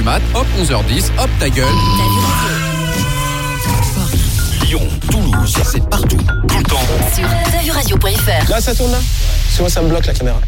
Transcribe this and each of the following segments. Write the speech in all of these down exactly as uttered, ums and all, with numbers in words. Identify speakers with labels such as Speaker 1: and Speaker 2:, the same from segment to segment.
Speaker 1: mat, hop, onze heures dix, hop, ta gueule.
Speaker 2: Lyon, Toulouse, c'est partout, tout le temps.
Speaker 3: Sur t'as vu radio point f r.
Speaker 4: Là, ça tourne là. Parce que moi, ça me bloque la caméra.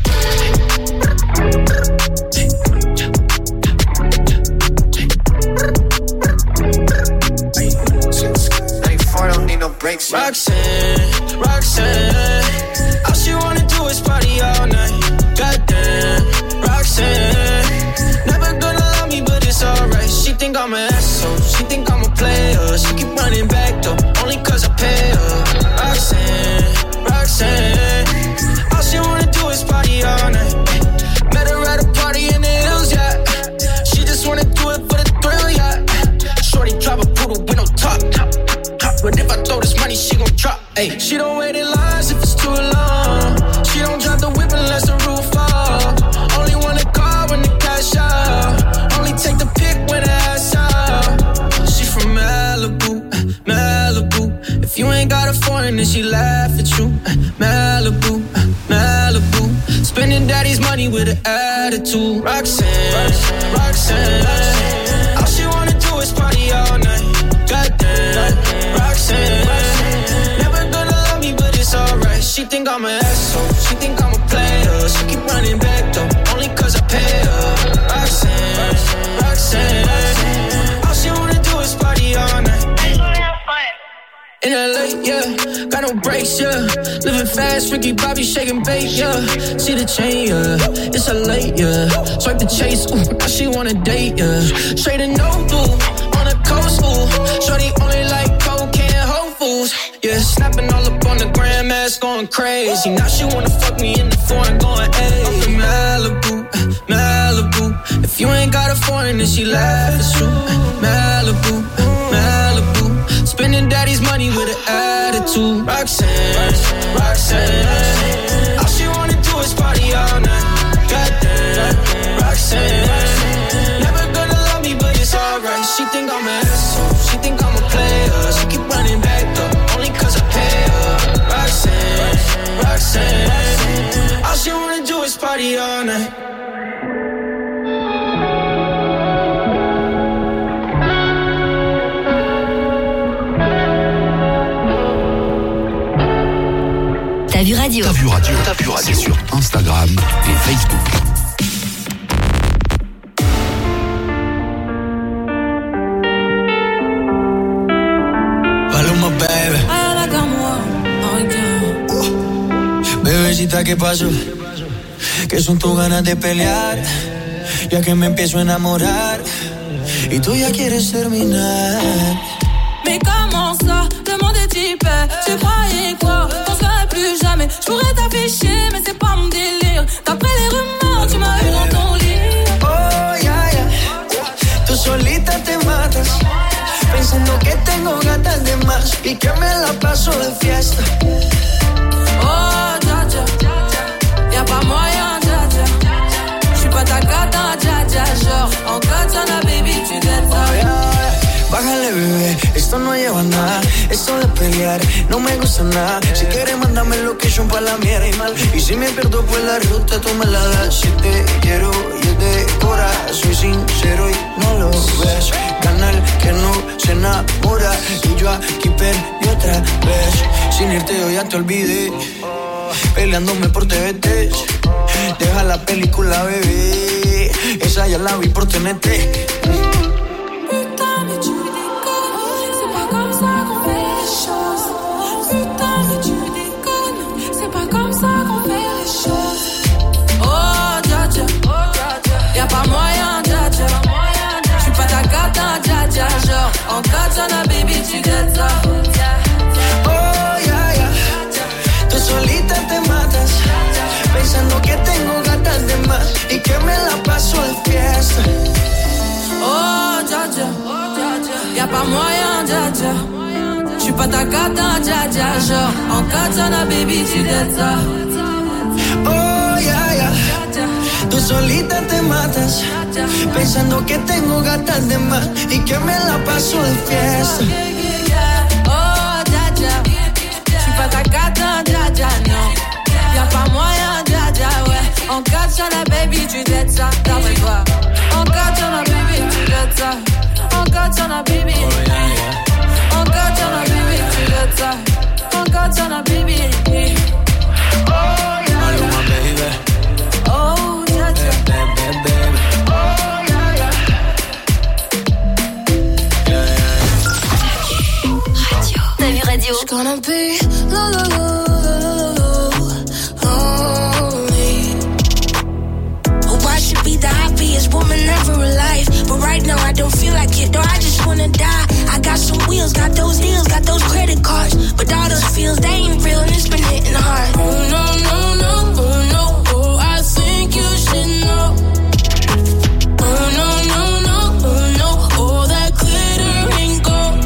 Speaker 5: Roxanne, Roxanne, all she wanna do is party all night. Goddamn, Roxanne, never gonna love me, but it's alright. She think I'm an asshole, she think I'm a player. She keep running back though, only cause I pay her. Roxanne, Roxanne, all she wanna do is party all night. Met her at a party in the hills, yeah. She just wanna do it for the thrill, yeah. Shorty drive a poodle with no top. But if I throw this money, she gon' drop. Ay, she don't wait in lines if it's too long. She don't drop the whip unless the roof fall. Only wanna call when the cash out. Only take the pic when the ass out. She from Malibu, Malibu. If you ain't got a foreign, then she laugh at you. Malibu, Malibu. Spending daddy's money with an attitude. Roxanne, Roxanne, Roxanne, Roxanne. All she wanna do is party all night. Goddamn, Roxanne, Roxanne, never gonna love me, but it's alright. She think I'm an asshole, she think I'm a player. She keep running back though, only cause I pay her. Roxanne, Roxanne, Roxanne, all she wanna do is party all night. In L A, yeah, got no brakes, yeah. Living fast, Ricky Bobby shaking bait, yeah. See the chain, yeah, it's a late, yeah. Swipe the chase, ooh, now she wanna date, yeah. Straight and no blue, on the coast, ooh. Shorty only like cocaine, Whole Foods, yeah. Snapping all up on the grandmas, going crazy. Now she wanna fuck me in the foreign, going, hey. I'm from Malibu, Malibu. If you ain't got a foreign, then she laugh, it's true. Malibu, Malibu. Spending daddy's money with an attitude. Roxanne, Roxanne, Roxanne, all she wanna do is party all night. Goddamn, Roxanne, Roxanne, never gonna love me, but it's alright. She think I'm an asshole, she think I'm a player. She keep running back though, only cause I pay her. Roxanne, Roxanne, Roxanne, all she wanna do is party all night.
Speaker 3: T'as vu radio.
Speaker 2: T'as vu radio. T'as vu radio sur Instagram et Facebook.
Speaker 5: Paloma, baby. Bebecita, ¿qué pasó? Que son tus ganas de pelear, ya que me empiezo a enamorar y tú ya quieres terminar.
Speaker 6: Mais comment ça, le monde est hyper. Tu croyais quoi, on serait plus jamais. J'pourrais t'afficher, mais c'est pas mon délire. D'après les rumeurs, tu m'as eu dans ton lit.
Speaker 5: Oh, yeah, yeah. Tú solita te matas, pensando que tengo gatas de más y que me la paso de fiesta.
Speaker 6: Oh, dja dja, y'a pas moyen, dja dja. J'suis pas ta gata, dja dja. Genre, en katana, baby, tu dettes ça.
Speaker 5: Bájale, bebé, esto no lleva nada. Esto de pelear no me gusta nada. Si quieres, mándame location pa' la mierda y mal. Y si me pierdo por la ruta, tú me la das. Si te quiero y es de cora, soy sincero y no lo ves. Canal que no se enamora. Y yo aquí perdí otra vez. Sin irte yo ya te olvidé. Peleándome por T V T. Deja la película, bebé. Esa ya la vi por T N T.
Speaker 6: Y'a pas moyen, dja dja. J'suis pas ta gata, dja dja. Genre, en katana, baby, tu dettes ça.
Speaker 5: Oh, yeah, yeah. Tú solita te matas, pensando que tengo gatas de más y que me la paso de fiesta.
Speaker 6: Oh, dja dja. Y'a pas moyen, dja dja. J'suis pas ta gata, dja dja. Genre, en katana, baby, tu dettes ça.
Speaker 5: Oh, yeah, yeah. Tú solita te matas, pensando que tengo gatas de más y que me la paso de fiesta.
Speaker 6: Oh, dja dja. J'suis pas ta gata, dja dja, non. Y'a pas moyen, dja dja, ouais. En katana, baby, tu dettes ça, d'après toi. En katana, baby, tu le top. Encore t'en as baby. Encore t'en as baby, tu le top. Encore t'en as baby. Oh yeah,
Speaker 5: Maluma, baby.
Speaker 6: oh yeah, yeah.
Speaker 5: Baby, baby, baby.
Speaker 6: Oh yeah, yeah.
Speaker 5: Yeah, yeah, yeah.
Speaker 3: T'as vu radio?
Speaker 7: It's gonna be low, low, low, low, low, lonely. Oh, I should be the happiest woman ever alive, but right now I don't feel like it. No, I just wanna die. I got some wheels, got those deals, got those credit cards, but all those feels they ain't real and it's been hitting hard. Oh no, no, no, oh no, oh I think you should know. Oh no, no, no, oh no, all that glitter ain't gold.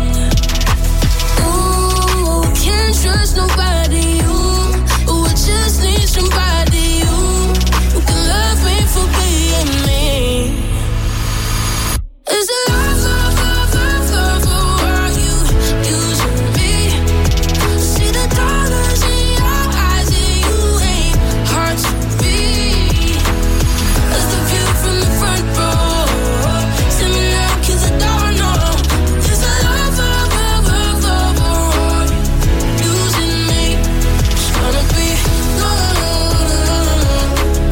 Speaker 7: Ooh, can't trust nobody. Ooh, ooh, I just need somebody. Ooh, who can love me for being me. Is it love, love, love, love, love, or are you using me? See the dollars in your eyes and you ain't hard to be. That's the view from the front row. Send me now 'cause I don't know. Is it love, love, love, love, love, or are you using me? It's gonna be lonely.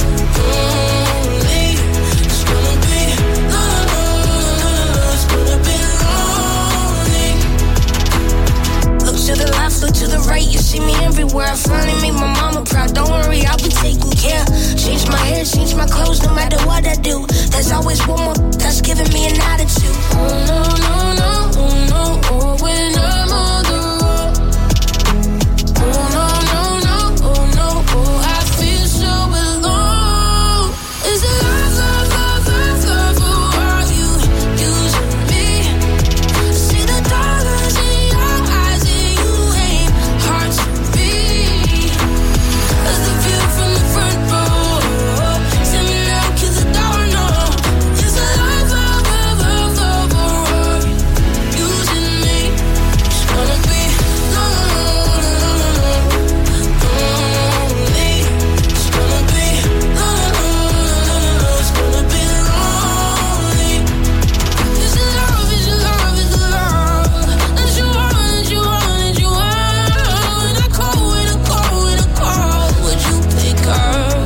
Speaker 7: It's gonna be lonely. It's gonna be lonely. Look to the left, look to the right, you see me everywhere. I finally make my mama proud. Don't worry, I'll be taking care. Change my hair, change my clothes, no matter what I do. There's always one more that's giving me an attitude. Oh no, no, no, oh no, oh when I'm on the road. Oh no, no, no, oh no, oh I feel so alone. Is it love, love, love, love, love, or are you using me? See the dollars in your eyes and you ain't hard to be. That's the view from the front row. Send me now 'cause I don't know. Is it love, love, love, love, love, or are you using me? It's gonna be lonely. It's gonna be lonely. It's gonna be lonely. Is it love, is it love, is it love that you want, that you want, that you want? When I call, when I call, when I call, would you pick up?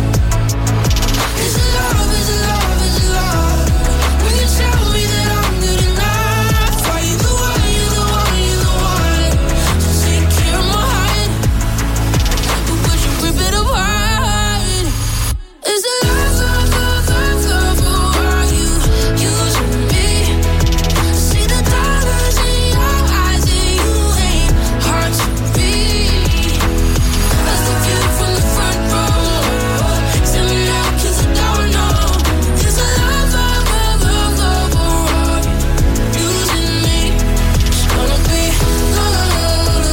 Speaker 7: Is it love, is it love, is it love when you tell me that I'm good enough? Are you the one, you the one, you the one to take care of my heart? But would you rip it apart? Is it love, love, love, love, love, or are you using me? See the dollars in your eyes and you ain't hard to be. That's the view from the front row. Send me now 'cause I don't know. Is it love, love, love, love, love, or are you using me? It's gonna be lonely.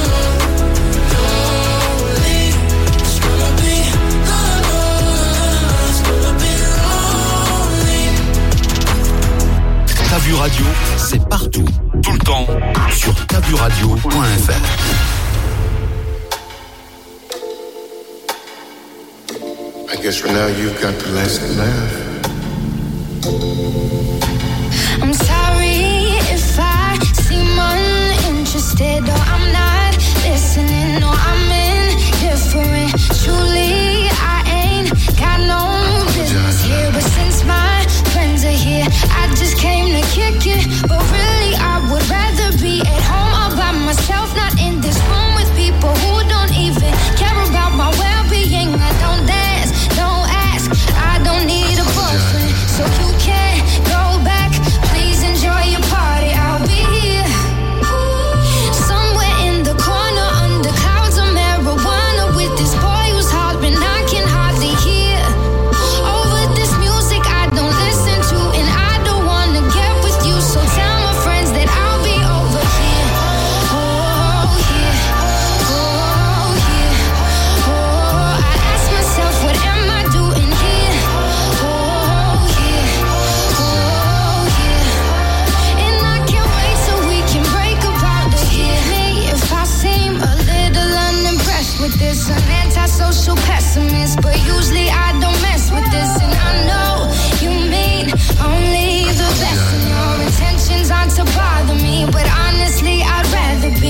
Speaker 7: It's gonna be lonely. It's gonna be lonely.
Speaker 2: T'as vu radio, c'est partout, tout le temps, sur t'as vu radio point f r.
Speaker 8: I guess for now you've got the last laugh.
Speaker 7: I'm sorry if I seem uninterested or I'm not listening or I'm indifferent. Truly, I ain't got no business here, but since my friends are here, I just came to kick it. But really, I would rather be at home all by myself, not in this room with people who don't even care about my well-being. I don't dance, don't ask, I don't need a boyfriend, so you can't go back. Please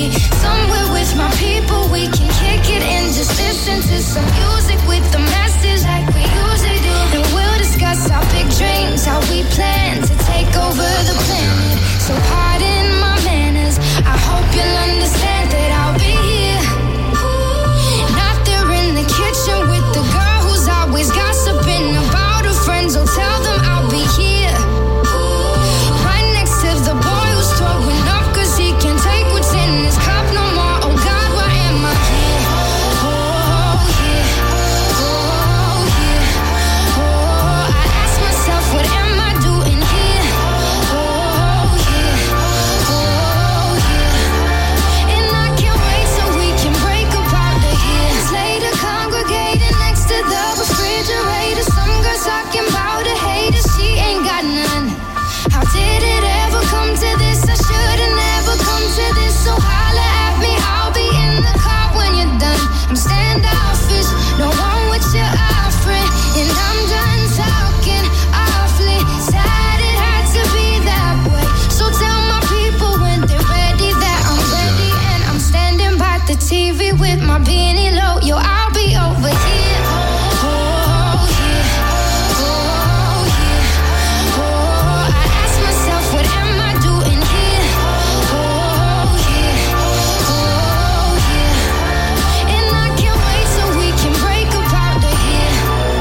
Speaker 9: be somewhere with my people. We can kick it and just listen to some music with the masses like we usually do. And we'll discuss our big dreams, how we plan to take over the planet. So pardon my manners, I hope you'll understand that I'll be here. Not there in the kitchen with the girl who's always gossiping about her friends. Oh, tell them I'll be here. Right next to the boy who's throwing up cause he can't take what's in his cup no more. Oh God, why am I here? Oh yeah, oh yeah, oh, I ask myself, what am I doing here? Oh yeah, oh yeah, and I can't wait so we can break apart the years later, congregating next to the refrigerator. Some girls talking about a hater, she ain't got none. How did it ever come to this? I should've never come to this. So holla at me, I'll be in the car when you're done. I'm standoffish, don't want what you're offering, and I'm done talking awfully. Sad it had to be that way. So tell my people when they're ready that I'm ready, and I'm standing by the T V with my beanie low. Yo, I'll be over here. Oh yeah, oh yeah, oh, I ask myself, what am I doing here? Oh yeah, oh yeah, and I can't wait so we can break apart the year.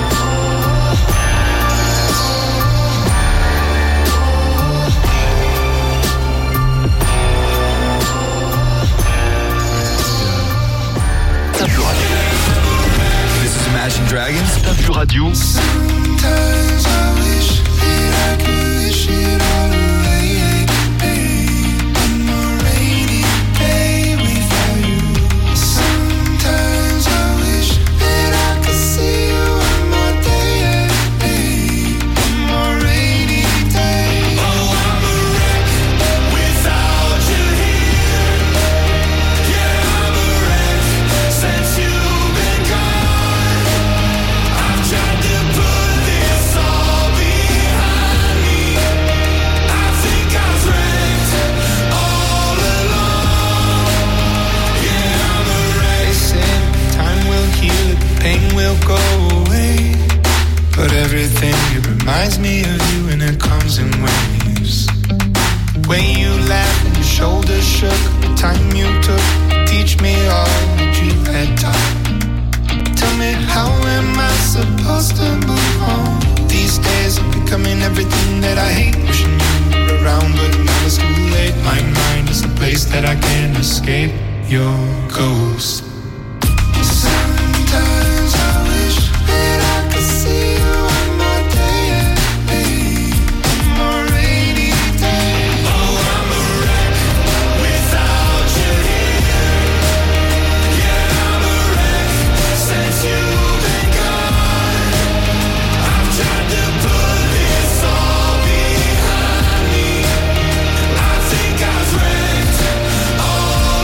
Speaker 2: T'as plus radio. This is Imagine Dragons. T'as plus radio.
Speaker 5: Sometimes I wish that I could wish it all away. One more rainy day without you. Sometimes I wish that I could see you one more day. One more rainy day. Oh, I'm a wreck without you here. Yeah, I'm a wreck since you've been gone. I've tried to put this all behind me. I think I was wrecked all along. Yeah, I'm a wreck. They said time will heal it, pain will go away. But everything, it reminds me of you, and it comes in waves. When you laughed and your shoulders shook, the time you took to teach me all that you had taught. Tell me, how am I supposed to move on? These days I'm becoming everything that I hate. Wishing you were around, but now it's too late. My mind is a place that I can't escape your ghost. Sometimes I wish that I could see you one more day. One more rainy day. Oh, I'm a wreck without you here. Yeah, I'm a wreck since you've been gone. I've tried to put this all behind me. I think I was wrecked all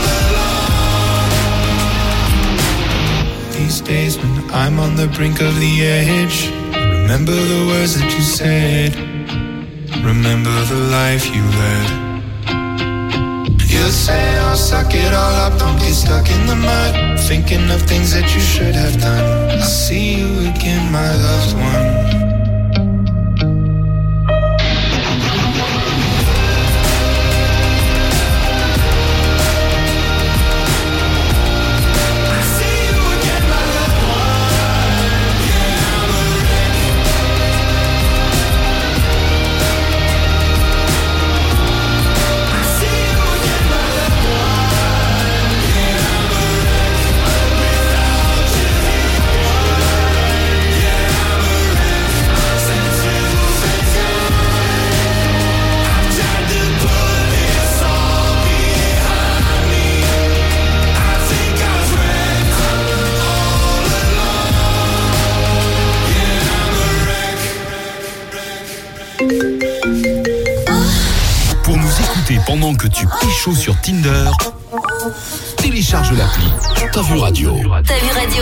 Speaker 5: along. These days when I'm on the brink of the edge, remember the words that you said. Remember the life you led. You say, oh, suck it all up, don't get stuck in the mud, thinking of things that you should have done. I'll see you again, my loved one.
Speaker 2: Pendant que tu pécho sur Tinder, télécharge l'appli T'as vu radio.
Speaker 3: T'as vu radio.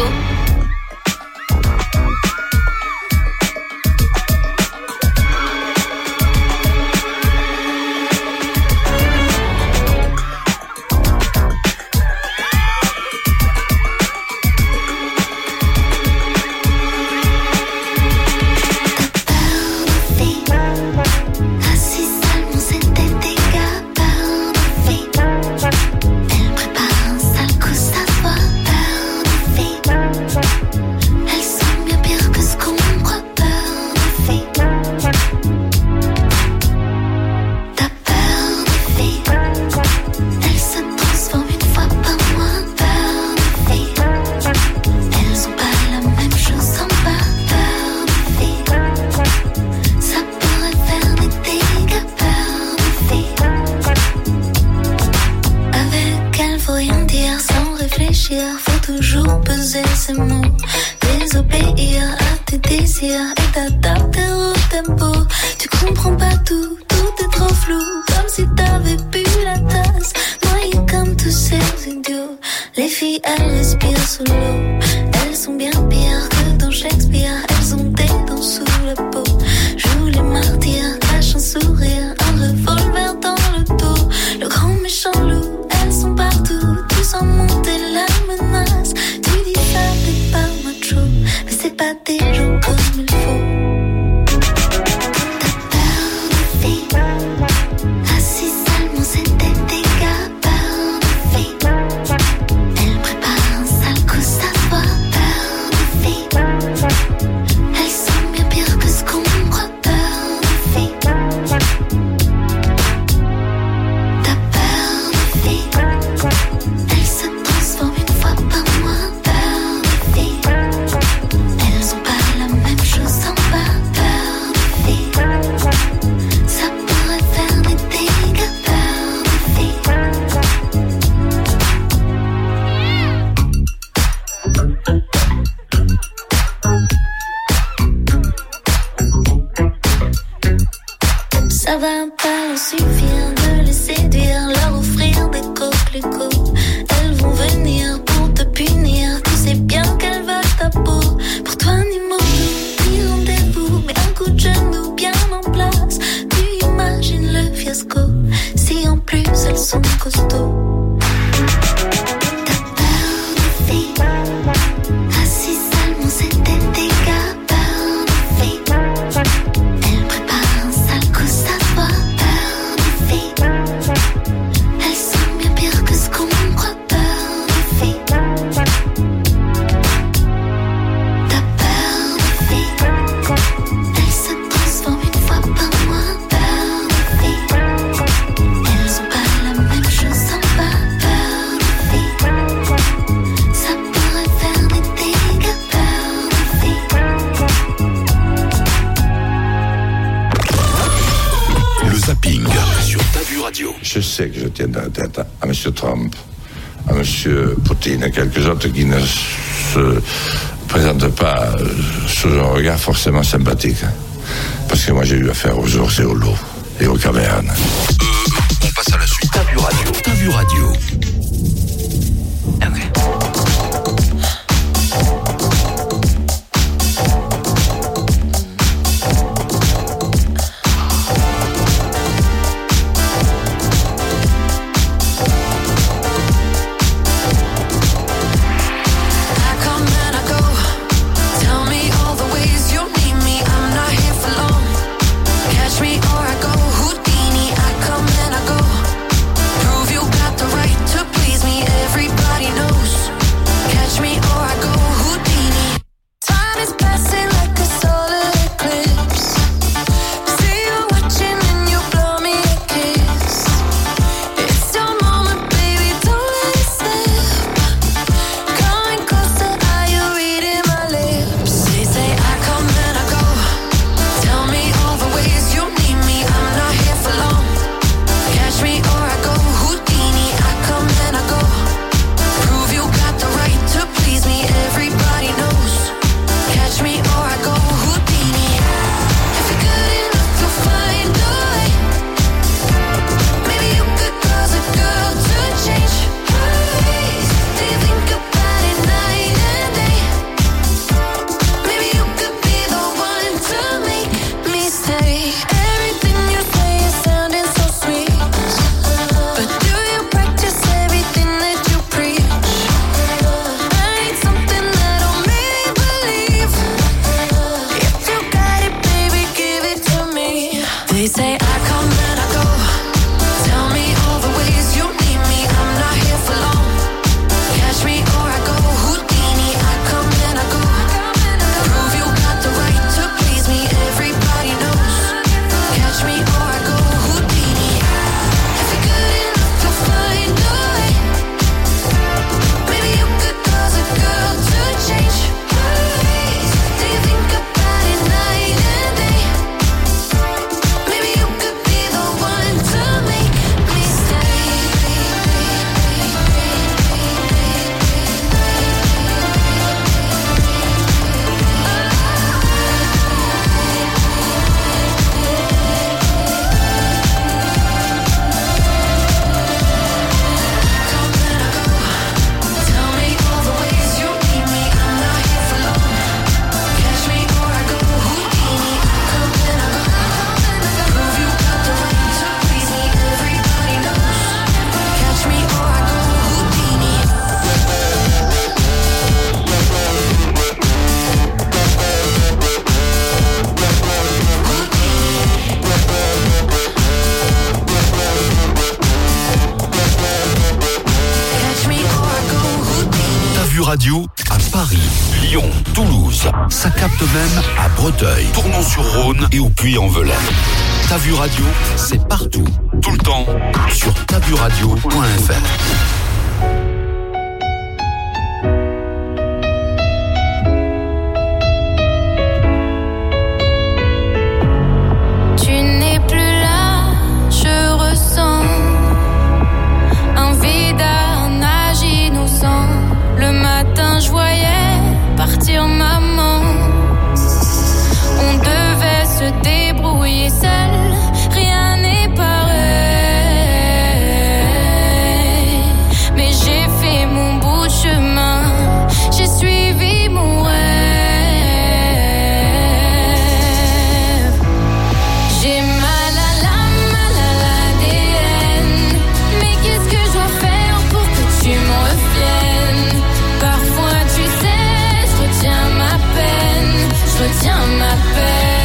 Speaker 7: respires, faut toujours peser ses mots. Désobéir à tes désirs et t'adapter au tempo. Tu comprends pas tout, tout est trop flou. Comme si t'avais bu la tasse, noyé comme tous ces idiots. Les filles, elles respirent sous l'eau. Elles sont bien pires que dans Shakespeare. Elles ont des dents sous la peau. Joue les martyrs, cache un sourire, un revolver dans le dos. Le grand méchant loup, elles sont partout. Tu sens monter la menace. Tu dis ça, t'es pas macho, mais c'est pas des gens comme il faut. T'as peur de filles, assis seulement c'est des dégâts. Peur de filles, elle prépare un sale coup, ça se voit. Peur de filles, elles sont bien pires que ce qu'on croit. Peur de filles, t'as peur de filles, elles se transforment une fois par mois. Peur de filles, elles ont pas la même chose en bas. Peur de filles, ça pourrait faire des dégâts. Peur de filles. Ça va pas leur suffire de les séduire, leur offrir des coquelicots. Elles vont venir pour te punir, tu sais bien qu'elles veulent ta peau. Pour toi ni mot, ni rendez-vous, mais un coup de genou bien en place. Tu imagines le fiasco, si en plus elles sont costauds. T'as peur de filles, assis seulement c'est des dégâts. Peur de filles, elle prépare un sale coup, ça se voit. Peur de filles, elles sont bien pires que ce qu'on croit. Peur de filles, t'as peur de filles, elles se transforment une fois par mois. Peur de filles, elles ont pas la même chose en bas. Peur de filles, ça pourrait faire des dégâts. Peur de filles.
Speaker 2: Le zapping sur Ta Vue Radio.
Speaker 10: Je sais que je tiens dans la tête à M. Trump, à M. Poutine et quelques autres qui ne se présentent pas sous un regard forcément sympathique. Parce que moi j'ai eu affaire aux ours et aux loups et aux cavernes.
Speaker 2: Euh, on passe à la suite. Ta Vue Radio. Ta Vue Radio.
Speaker 6: I come and I go. Tell me all the ways you need me. I'm not here for long. Catch me or I go Houdini. I come
Speaker 2: Radio à Paris, Lyon, Toulouse. Ça capte même à Breteuil, Tournon-sur-Rhône et au Puy-en-Velay. T'as vu Radio, c'est partout, tout le temps, sur t'as vu radio point f r.
Speaker 9: Tu n'es plus là, je ressens un vide, un âge innocent. Le matin, je voyais partir maman. On devait se débrouiller seul, rien n'est pareil. Mais j'ai fait mon bout de chemin, j'ai suivi mon rêve. J'ai mal à l'âme, mal à l'A D N. Mais qu'est-ce que je dois faire pour que tu me reviennes? Parfois tu sais, je retiens ma peine, je retiens ma peine.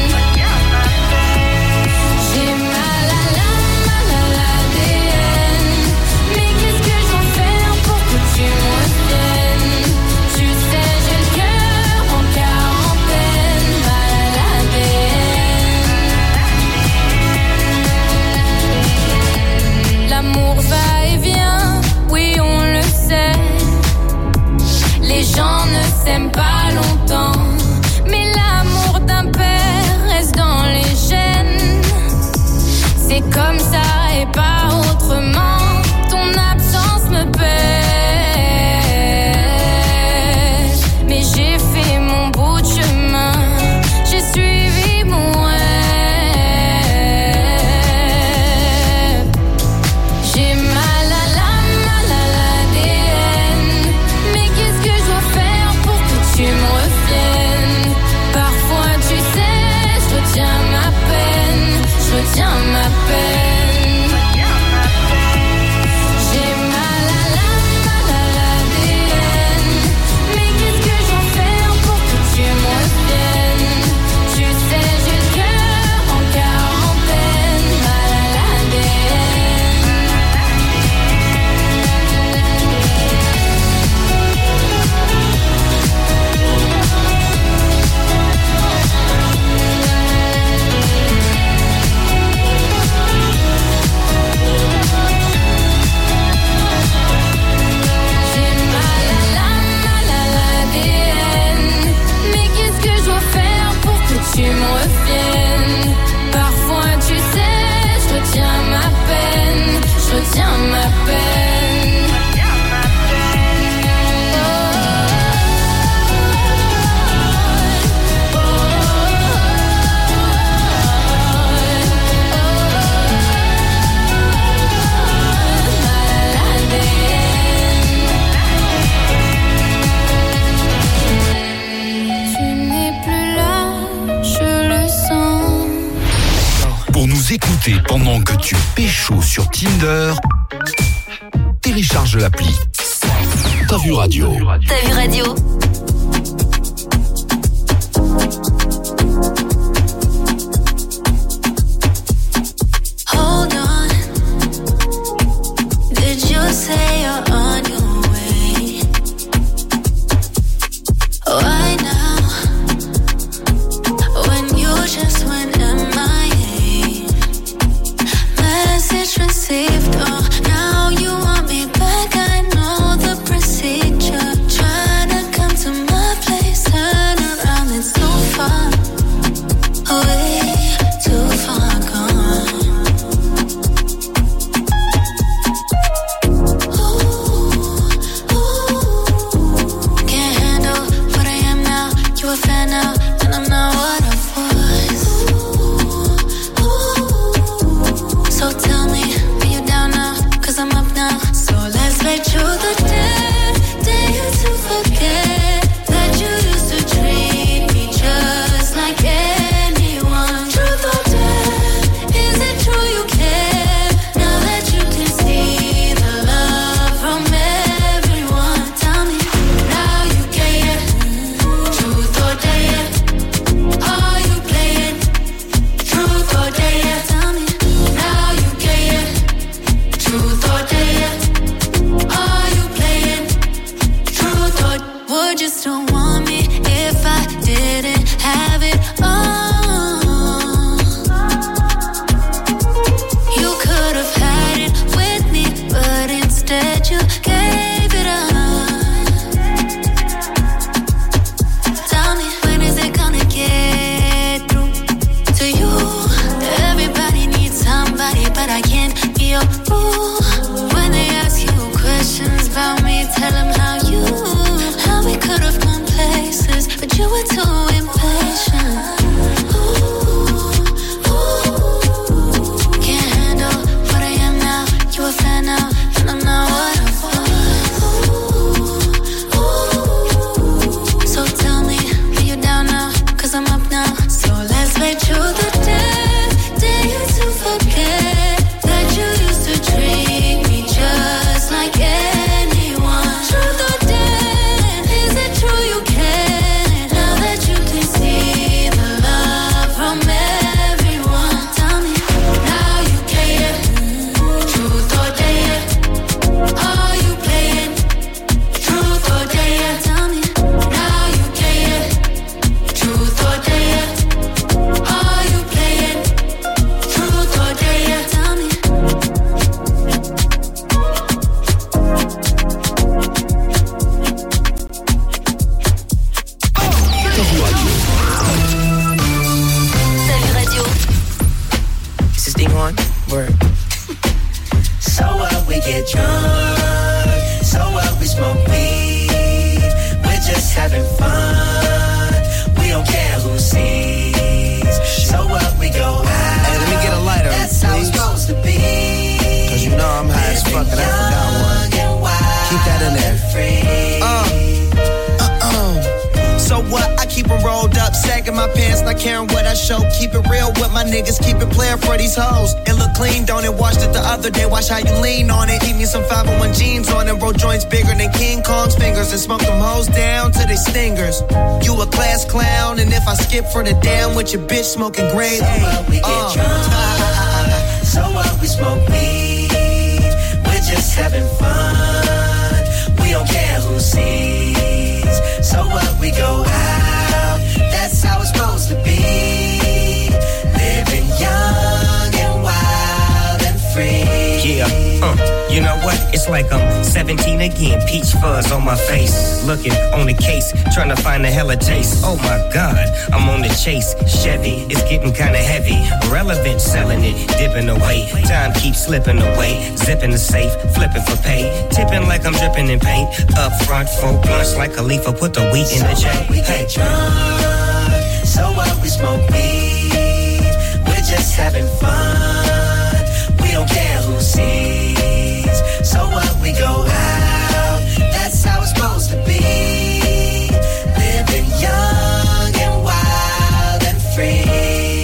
Speaker 9: J'ai mal à l'âme, mal à l'A D N. Mais qu'est-ce que je dois faire pour que tu me reviennes? Tu sais, j'ai le cœur en quarantaine, mal à l'A D N. L'amour va et vient, oui on le sait. Les gens ne s'aiment pas longtemps, mais l'amour d'un père reste dans les gènes. C'est comme ça et pas autrement, ton absence me pèse. Mais j'ai fait mon bout de chemin, j'ai suivi mon rêve. J'ai mal à l'âme, mal à l'A D N. Mais qu'est-ce que je dois faire pour que tu me reviennes? Parfois tu sais, je retiens ma peine, je retiens ma peine. J'ai mal à l'âme, mal à l'A D N. Mais qu'est-ce que je dois faire pour que tu me reviennes? Tu sais, j'ai le cœur en quarantaine, mal à l'A D J'ai mal à l'âme, mal à l'A D N. Mais qu'est-ce que je dois faire pour que tu me reviennes? Parfois tu sais, je retiens ma peine, je retiens ma peine. Tu n'es plus là, je le sens.
Speaker 2: Pour nous écouter pendant que tu pécho sur Tinder, télécharge l'appli T'as vu Radio.
Speaker 3: T'as vu Radio?
Speaker 7: Hold on. Did you say you're on your way? Why now? When you just went M I A. Message received. Oh, now you want me back. I know the procedure. Trying to come to your boo. When they ask you questions about me, tell them how you, how we could have gone places, but you were too impatient. Ooh, ooh, can't handle what I am now. You a fan now, and I'm not what I was. Ooh, ooh, so tell me, are you down now? Cause I'm up now. So let's make sure the day, day you to forget that you used to treat me just like anyone. Truth or dare, is it true you care? Now that you can see the love from everyone. Tell me, now you care. Truth or dare, are you playing? Truth or dare, tell me, now you care. Truth or dare, are you playing? Truth or dare, tell me.
Speaker 3: Tavu Radio.
Speaker 5: Is this thing on? Word. So what, we get drunk. So what, we smoke weed. We're just having fun. We don't care who sees. So what, we go out.
Speaker 11: Hey, let me get a lighter,
Speaker 5: That's how it's
Speaker 11: please.
Speaker 5: supposed to be.
Speaker 11: Cause you know I'm high as fuck and I forgot one. Keep that in there. Uh, uh-uh. So what? I keep them rolled up, sagging my pants, not caring what I show. Keep it real with my niggas, keep it playing for these hoes. It look clean, don't it? Washed it the other day, watch how you lean on it. Eat me some five oh one jeans on it, roll joints bigger than King Kong's fingers, and smoke them hoes down to they stingers. You a class clown, and if I skip for the damn with your bitch smoking grade
Speaker 5: So what, we get
Speaker 11: uh.
Speaker 5: drunk. So what, we smoke weed. We're just having fun. We don't care who sees. So what, we go out. That's how it's supposed to be. Living young and wild and free.
Speaker 12: Yeah, uh, you know what? It's like I'm seventeen again, peach fuzz on my face. Looking on the case, trying to find a hella taste. Oh my God, I'm on the chase. Chevy, it's getting kinda heavy. Relevant, selling it, dipping away. Time keeps slipping away. Zipping the safe, flipping for pay. Tipping like I'm dripping in paint. Up front, four blunts like a leaf. Put the wheat in the
Speaker 5: So
Speaker 12: J.
Speaker 5: what, we
Speaker 12: Hey.
Speaker 5: get drunk. So what, we smoke weed. We're just having fun. We don't care who sees. So what, we go out. That's how it's supposed to be. Living young and wild and free.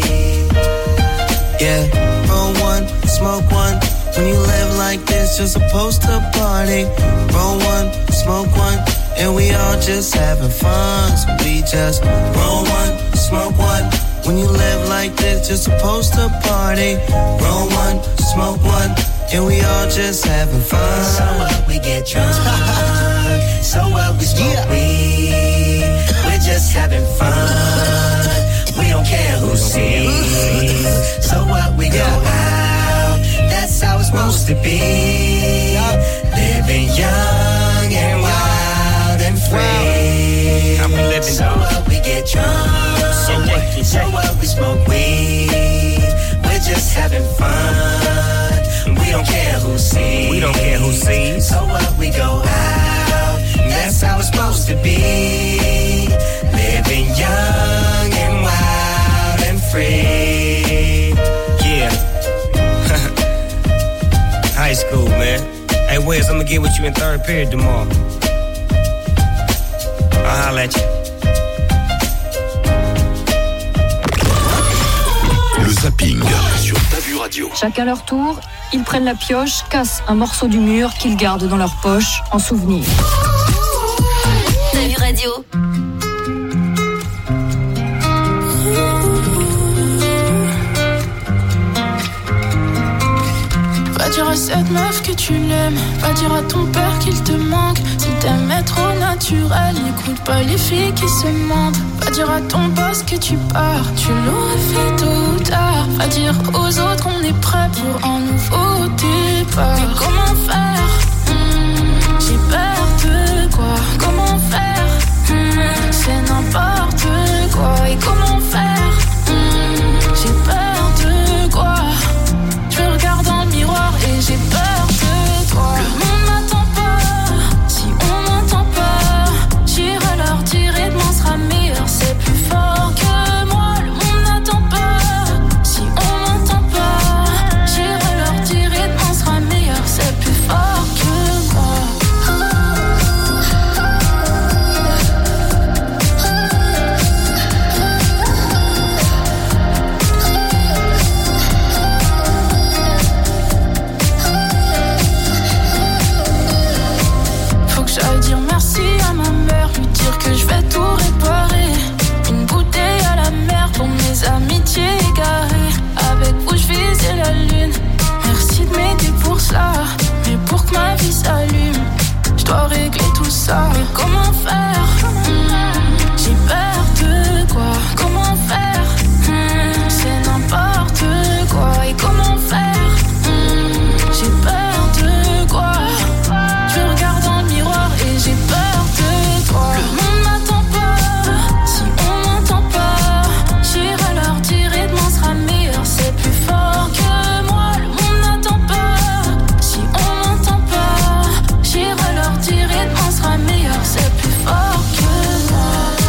Speaker 11: Yeah, roll one, smoke one. When you live like this, you're supposed to party. Roll one, smoke one, and we all just having fun. So we just roll one, smoke one. When you live like this, you're supposed to party. Roll one, smoke one, and we all just having fun.
Speaker 5: So what, we get drunk. So what, we smoke yeah. weed. We're just having fun. We don't care who sees. So what, we go out. That's how it's supposed to be. Living young and wild and free.
Speaker 12: How we living,
Speaker 5: So
Speaker 12: dog?
Speaker 5: what, we get drunk.
Speaker 12: So what?
Speaker 5: So what, we smoke weed. We're just having fun. We don't care who sees.
Speaker 12: We don't care who sees.
Speaker 5: So what, we go out. That's how it's supposed to be. Living young and wild and free.
Speaker 12: Yeah. High school, man. Hey, Wes, I'm gonna get with you in third period tomorrow. I'll holler at you.
Speaker 2: Le zapping sur Tavu Radio.
Speaker 13: Chacun leur tour, ils prennent la pioche, cassent un morceau du mur qu'ils gardent dans leur poche en souvenir.
Speaker 3: Tavu Radio.
Speaker 6: Va dire à cette meuf que tu l'aimes, va dire à ton père qu'il te manque. Si t'aimes être au naturel, n'écoute pas les filles qui se mentent. Va dire à ton boss que tu pars, tu l'aurais fait tôt ou tard. Va dire aux autres qu'on est prêt pour un nouveau départ. Mais comment faire? hmm, J'ai peur de quoi? Comment faire? hmm, C'est n'importe quoi. Et comment faire? hmm, J'ai peur de quoi? Je me regarde dans le miroir et comment faire? Hmm, j'ai peur de quoi? Comment faire? Hmm, c'est n'importe quoi. Et comment faire? Hmm, j'ai peur de quoi? Je me regarde dans le miroir et j'ai peur de quoi? Le monde m'attend pas. Si on m'entend pas, j'irai leur dire et demain sera meilleur. C'est plus fort que moi. Le monde n'attend pas. Si on m'entend pas, j'irai leur dire et demain sera meilleur. C'est plus fort que moi.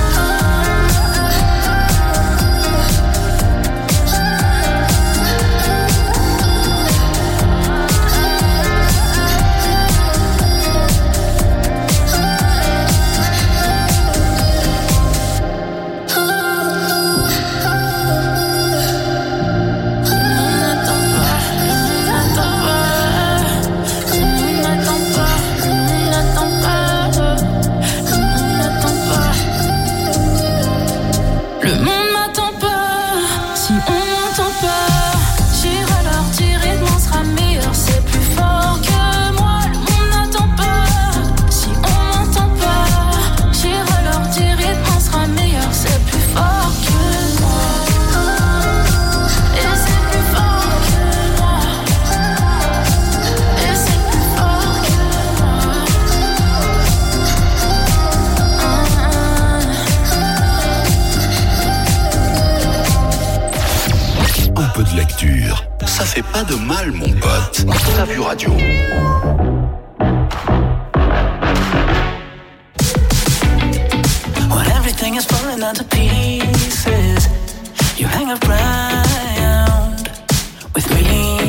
Speaker 6: Le monde m'attend pas. Si on m'entend pas, j'irai leur dire et demain sera meilleur. C'est plus fort que moi. Le monde n'attend pas. Si on m'entend pas, j'irai leur dire et demain sera meilleur. C'est plus fort que moi. Et c'est plus fort que moi. Et c'est plus fort que moi.
Speaker 2: Un peu de lecture, ça fait pas de mal, mon pote. T'as vu radio?
Speaker 14: When everything is falling into pieces, you hang around with me.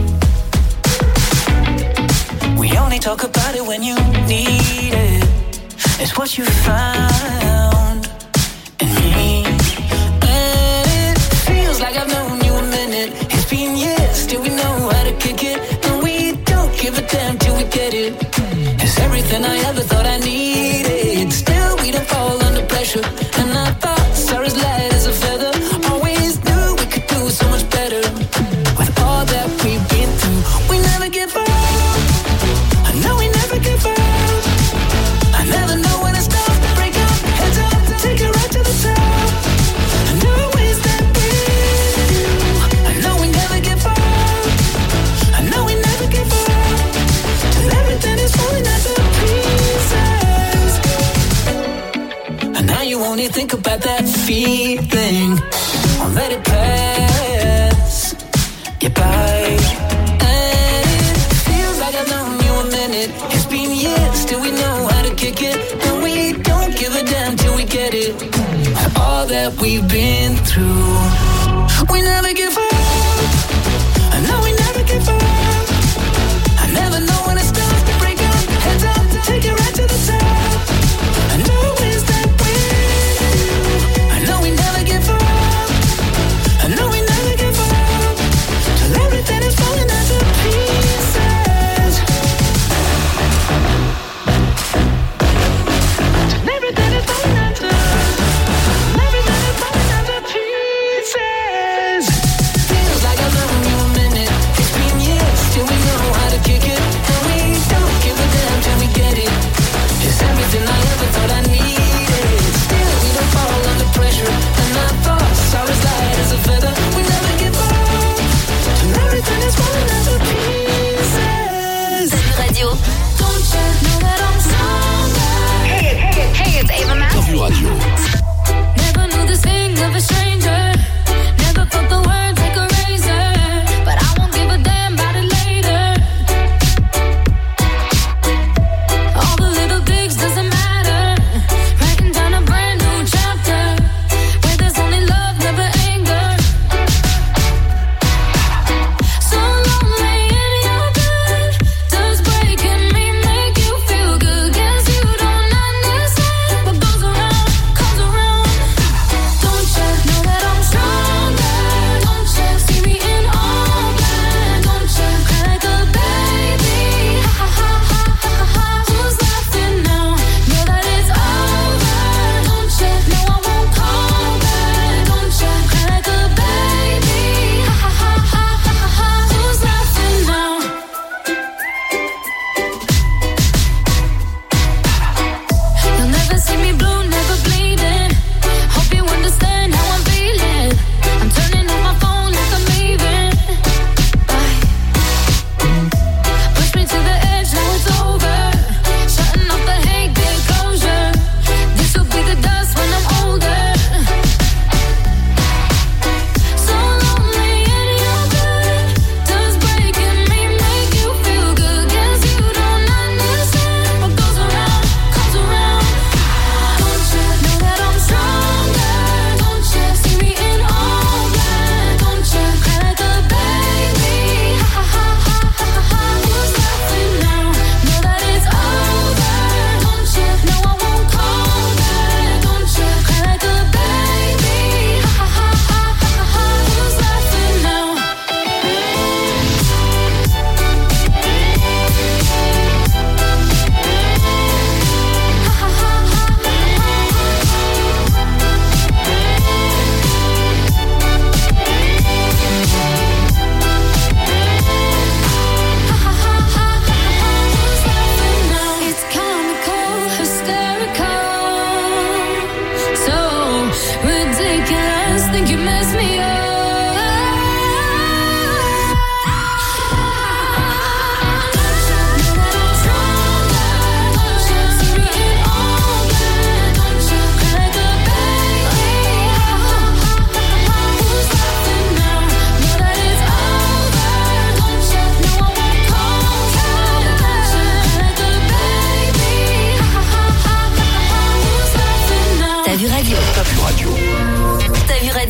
Speaker 14: We only talk about it when you need it. It's what you found in me. And it feels like I've known you a minute. It's been years, still we know how to kick it. And we don't give a damn till we get it. It's everything I ever thought I needed. Still we don't fall under pressure. And our thoughts are as light as a feather. Always knew we could do so much better. With all that we've been through, we never give up. I know we never give up. I never know when it stops. Break up, heads up, take it right to the top. I know it's that with you. I know we never give up. I know we never give up. Till everything is falling into pieces. And now you only think about that feeling. Won't let it pass you by. And it feels like I've known you a minute. It's been years, still we know how to kick it. And we don't give a damn till we get it. All that we've been through, we never give up. I know we never give up. I never know when it starts to break up. Heads up, take it right to the top. I know it's that with you. I know we never give up. I know we never give up. Till everything is falling into pieces. Till everything is falling into. Everything is falling into pieces.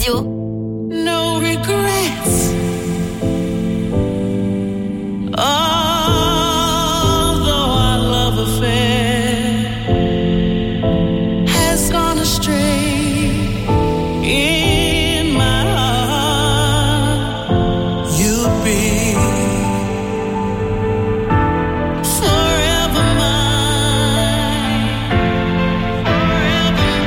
Speaker 3: Radio.
Speaker 7: No regrets. Although our love affair has gone astray in my heart, you'll be forever mine, forever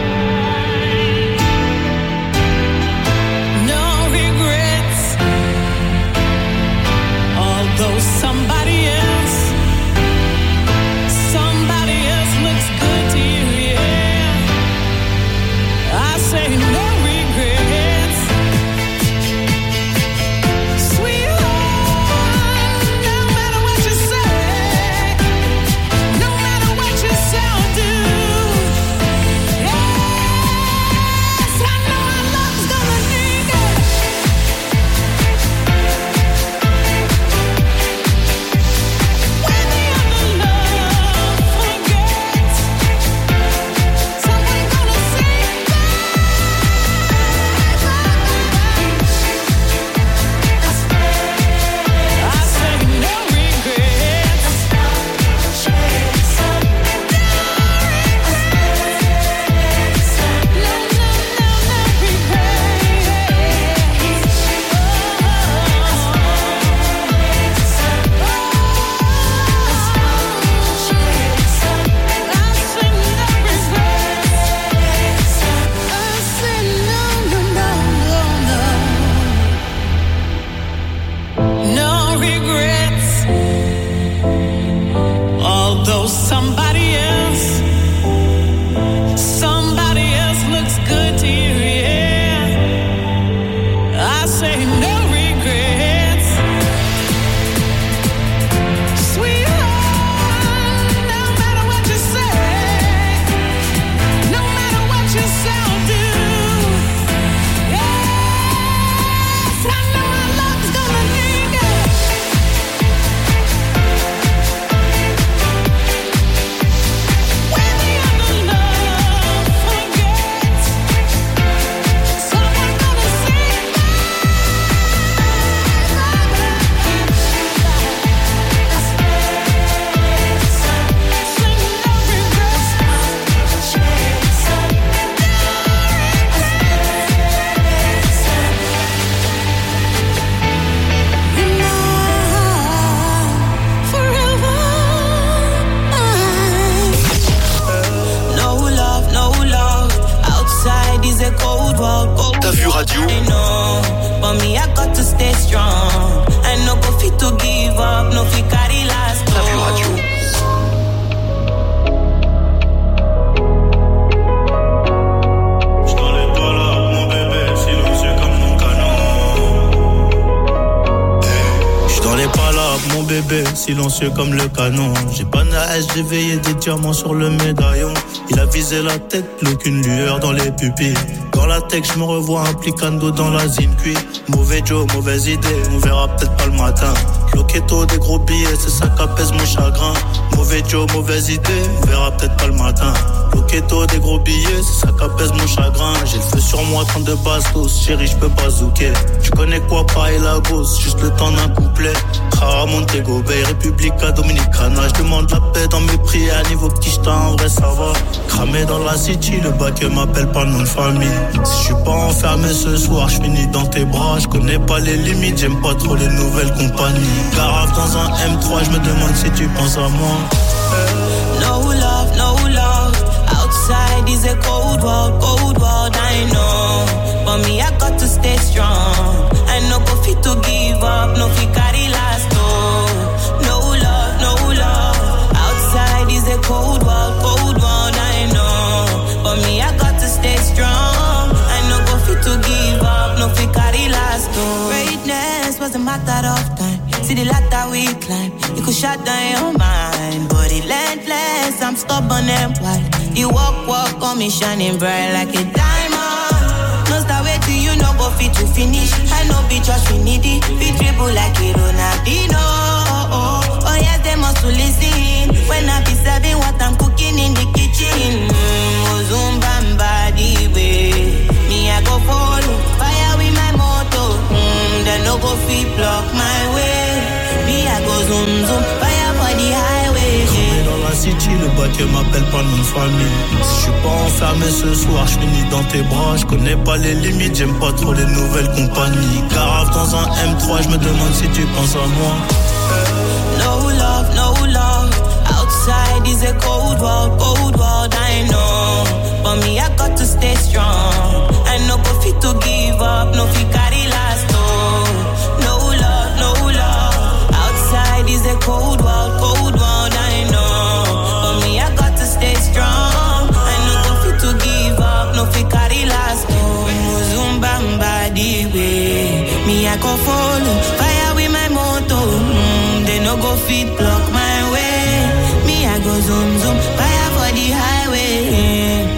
Speaker 7: mine. No regrets. Although somebody else, somebody else looks good to you, yeah. I say no regrets. Sweetheart, no matter what you say, no matter what you say or do, yes, I know our love's gonna need it. When the other love forgets, someone gonna say I say no regrets. No, no, no, no no regrets. Although somebody else, somebody else looks good to you, yeah. I say no regrets. Sweetheart, no matter what you say, no matter what you say or do, yes, I know our love's gonna need it. When the other love forgets, someone gonna say no love, no love. Outside is a cold world, cold
Speaker 2: T'as vu radio?
Speaker 7: I know, but me I got to stay strong. I no go fit to give up, no fit carry last.
Speaker 2: T'as vu radio?
Speaker 15: J'suis dans les palabres, mon bébé, silencieux comme le canon. J'ai pas d'âge, j'ai veillé des diamants sur le médaillon. Il a visé la tête, plus qu'une lueur dans les pupilles. Dans la tech, je me revois applicando dans la zine cuit. Mauvais Joe, mauvaise idée, on verra peut-être pas le matin. Loquetto, des gros billets, c'est ça qu'apaise mon chagrin. Mauvais Joe, mauvaise idée, on verra peut-être pas le matin. Loquetto, des gros billets, c'est ça qu'apaise mon chagrin. J'ai le feu sur moi, trente-deux bastos, chérie, j'peux pas zouker. Tu connais quoi, pareil la gosse, juste le temps d'un couplet. Ah, Montego Bay, Republica Dominicana. J'demande la paix dans mes prières, niveau petit j't'en en vrai ça va. Cramé dans la city, le bac m'appelle pas nom de famille. Si j'suis pas enfermé ce soir, j'finis dans tes bras. J'connais pas les limites, j'aime pas trop les nouvelles compagnies. Garave dans un M trois, j'me demande si tu penses à moi.
Speaker 7: No love, no love. Outside is a cold world, cold world, I know. But me, I got to stay strong. I no go fit to give up, no fit carry last, oh. No love, no love. Outside is a cold world, cold world, I know. But me, I got to stay strong. I no go fit to give up, no fit carry last, oh. Greatness was a matter of time. See the ladder we climb, you could shut down your mind. But relentless, I'm stubborn and wild. You walk, walk on me shining bright like a diamond. No start wait till you no go fit to finish. I know be just we need it. Be dribble like a Ronaldinho. Oh, oh, oh yes, they must to listen. When I be serving what I'm cooking in the kitchen. Mmm, Ozumbamba the way. Me I go follow.
Speaker 16: fit block my way. Me, I go zoom zoom, fire for the highway.
Speaker 15: Cramé dans la city, le bac m'appelle pas nom de famille. Si je suis pas enfermé ce soir, je finis dans tes bras. Je connais pas les limites, j'aime pas trop les nouvelles compagnies. Carafe dans un M trois, je me demande si tu penses à moi.
Speaker 16: No love, no love. Outside is a cold world, cold world, I know. But me, I got to stay strong. I no go fit to give up, no fit carry last, oh. No love, no love. Outside is a cold world, cold world, I know. But me, I got to stay strong. I no go fit to give up, no fit carry last, oh. Muzumbamba the way. Me, I go follow, fire with my motor. Mm, they no go fit block my way. Me, I go zoom zoom, fire for the highway.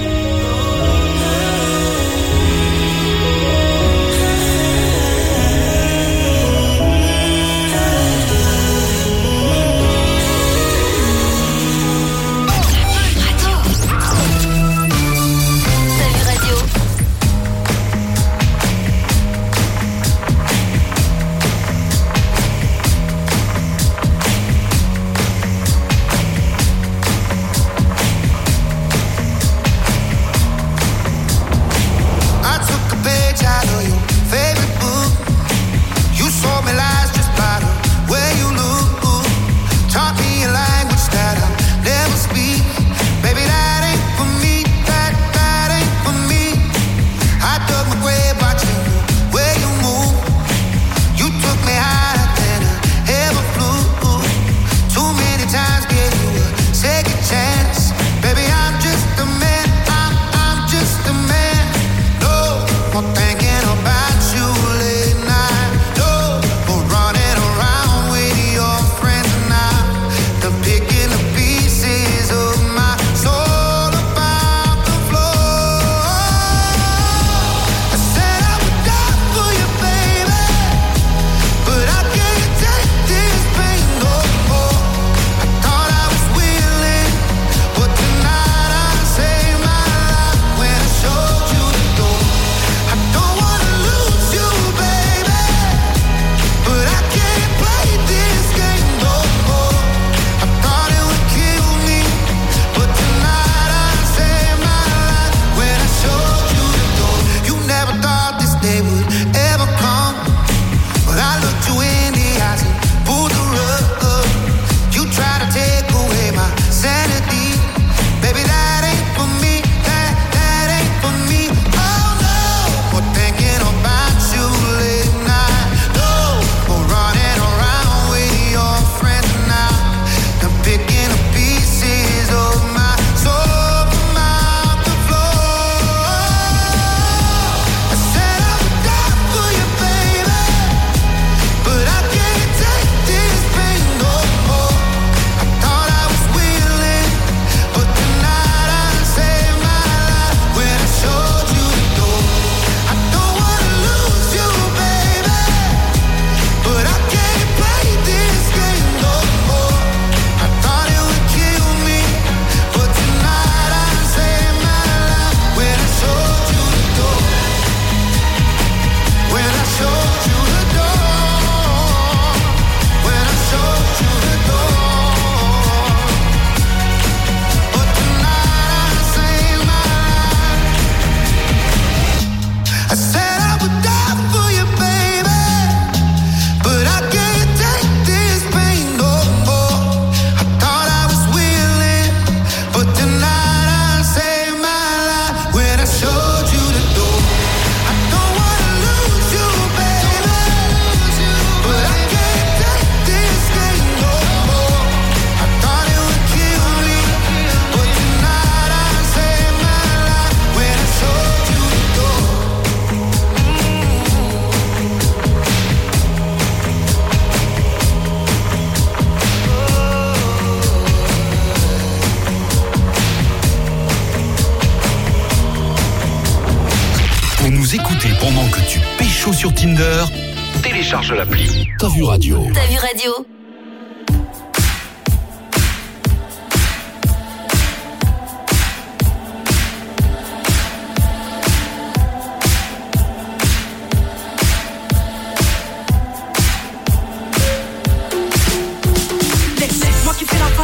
Speaker 2: Pendant que tu pécho sur Tinder, télécharge l'appli T'as vu radio.
Speaker 3: T'as vu radio.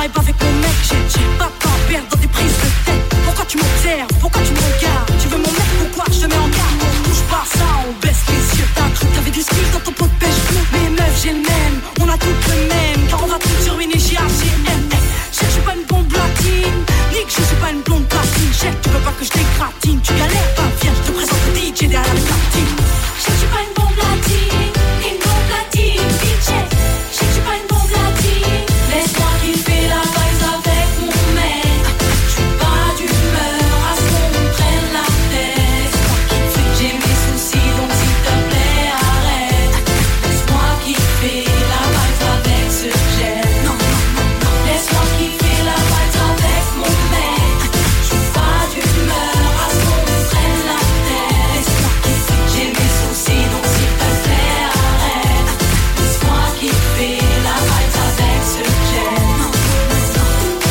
Speaker 17: vibe avec mon mec, j'ai j'ai pas de temps à perdre dans des prises de tête. Pourquoi tu m'observes, pourquoi tu me regardes? Tu veux mon mec, pourquoi je te mets en garde? On touche pas ça, on baisse les yeux. T'as cru que t'avais du skill dans ton pot de pêche bleu. Mais meuf, j'ai le même, on a toutes le même. Car on va tout sur une G H G M. Je suis pas une bombe latine, ni que je suis pas une blonde platine. Chef, tu veux pas que je t'écratine. Tu galères pas, viens, je te présente le D J derrière la platine.
Speaker 18: Je suis pas une bombe latine, une bombe latine, D J. Je suis pas une bombe latine. Laisse-moi kiffer la vibe avec mon mec. Je suis pas d'humeur à ce qu'on me prenne la tête. J'ai mes soucis donc s'il te plaît arrête. Laisse-moi kiffer la vibe avec ce que j'aime. Non, non, non, non. Laisse-moi kiffer la vibe avec mon mec. Je suis pas d'humeur à ce qu'on me prenne la tête. Laisse-moi kiffer. J'ai mes soucis donc s'il te plaît arrête. Laisse-moi kiffer la vibe avec ce que j'aime. Non, non, non,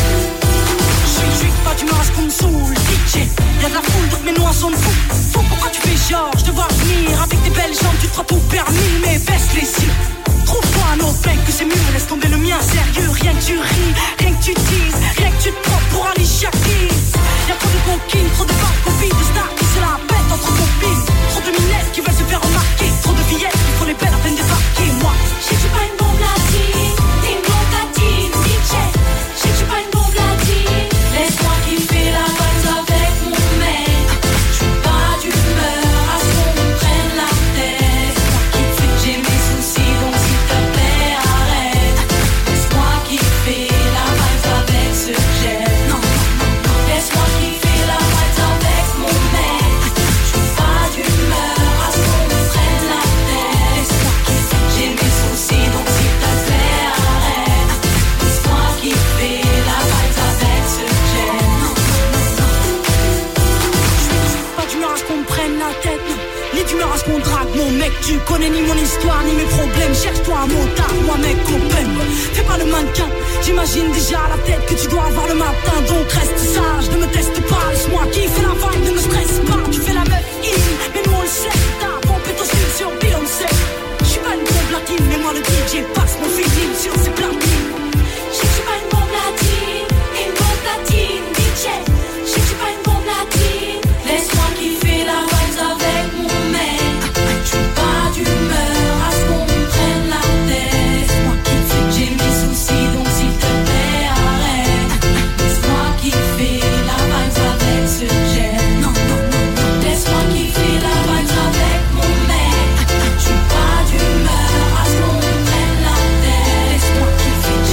Speaker 18: non.
Speaker 17: Je suis, je suis pas d'humeur à ce qu'on me saoule, D J. Y'a de la foule donc mes noix sont fous. Fou, pourquoi tu fais genre, je te vois venir. Avec tes belles jambes tu te crois tout permis. Mais baisse les yeux. Trouve-toi un autre mec que c'est mieux. Laisse tomber le mien sérieux. Rien que tu ris, rien que tu dises, rien que tu te prends pour Ali Shakis. Y'a trop de conquines, trop de barres, copies de stars qui se la pètent entre copines. Trop de minettes qui veulent se faire remarquer. Trop de billettes qui font les belles à peine débarquer. Moi,
Speaker 18: Je suis pas une bombe latine, une bombe latine, D J. Je suis pas une bombe latine. Laisse-moi kiffer la vibe avec mon mec. Je suis pas d'humeur à ce qu'on me prenne la tête. Laisse-moi kiffer. J'ai mes soucis donc s'il te plaît arrête. Laisse-moi kiffer la vibe avec ce que j'aime. Non, non, non, non. Laisse-moi kiffer la vibe avec mon mec. Je suis pas d'humeur à ce qu'on me prenne la tête. Laisse-moi kiffer. J'ai mes soucis donc s'il te plaît arrête. Laisse-moi kiffer la vibe avec ce que j'aime. Non, non, non, non.
Speaker 17: je suis pas d'humeur à ce qu'on me prenne la tête. Non. Ni d'humeur à ce qu'on drague mon mec. Tu connais ni mon histoire ni mes problèmes. Cherche-toi un motard, moi mec open. Fais pas le mannequin. J'imagine déjà la tête que tu dois avoir le matin. Donc reste sage, ne me teste pas. Laisse-moi kiffer la vibe, ne me stresse pas. Tu fais la meuf easy, mais nous on le sait. T'as pompé ton style sur Beyoncé. Je suis pas une bombe latine, mais moi le D J passe mon feeling sur ses platines.
Speaker 18: Je suis pas une bombe latine, une bombe latine, D J. Je suis pas une bombe latine. Laisse-moi kiffer la vibe avec mon mec. Je suis pas d'humeur à ce qu'on me prenne la tête. Laisse-moi kiffer. J'ai mes soucis donc s'il te plaît arrête. Laisse-moi kiffer la vibe avec ce que j'aime. Non, non, non, non. Laisse-moi kiffer la vibe avec mon mec. Je suis pas d'humeur à ce qu'on me prenne la tête. Laisse-moi kiffer.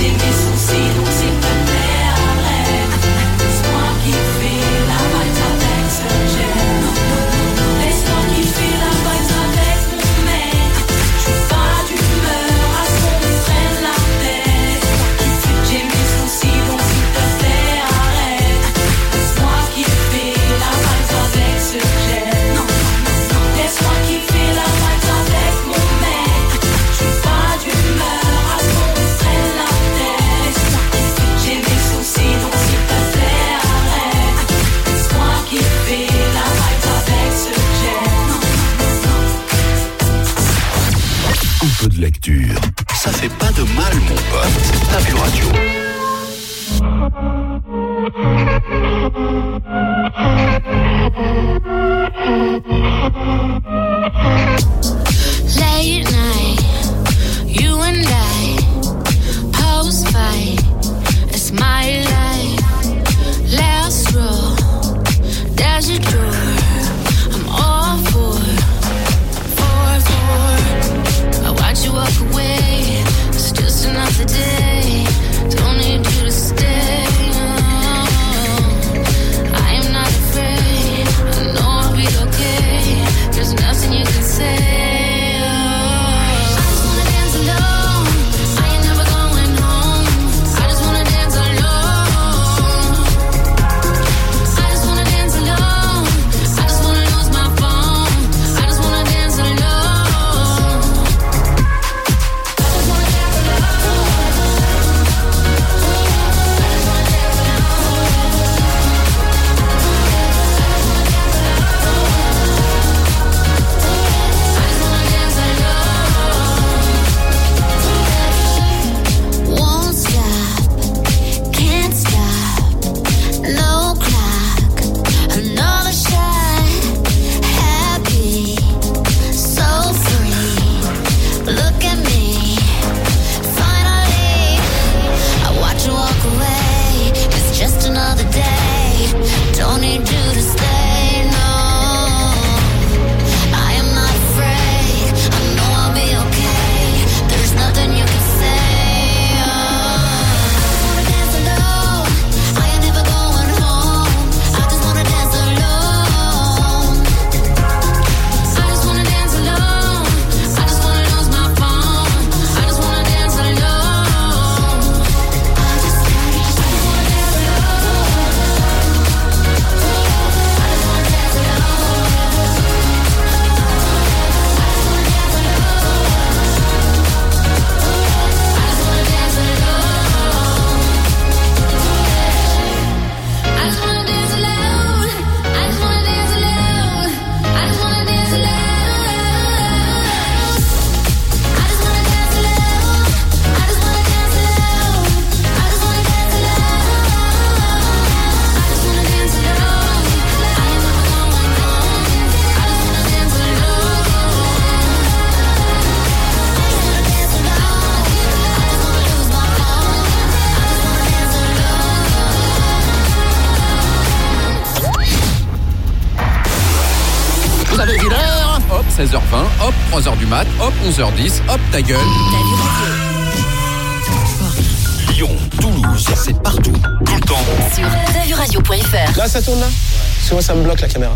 Speaker 1: seize heures vingt, hop, trois heures du mat, hop, onze heures dix, hop, ta gueule.
Speaker 2: Lyon, Toulouse, c'est partout, tout le temps.
Speaker 3: Sur tavuradio point f r.
Speaker 4: Là, ça tourne là. Parce que moi, ça me bloque la caméra.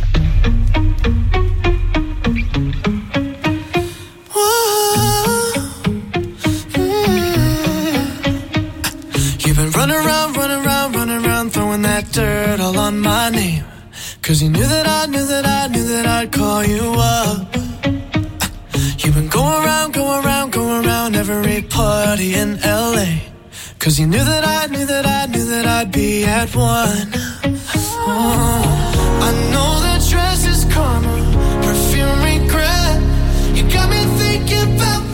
Speaker 5: You've been running around, running around, running around, throwing that dirt all on my name. Cause you knew that I, knew that I, knew that I'd call you up. You've been going around, going around, going around every party in L A. Cause you knew that I, knew that I, knew that I'd be at one. Oh, I know that dress is karma, perfume regret. You got me thinking about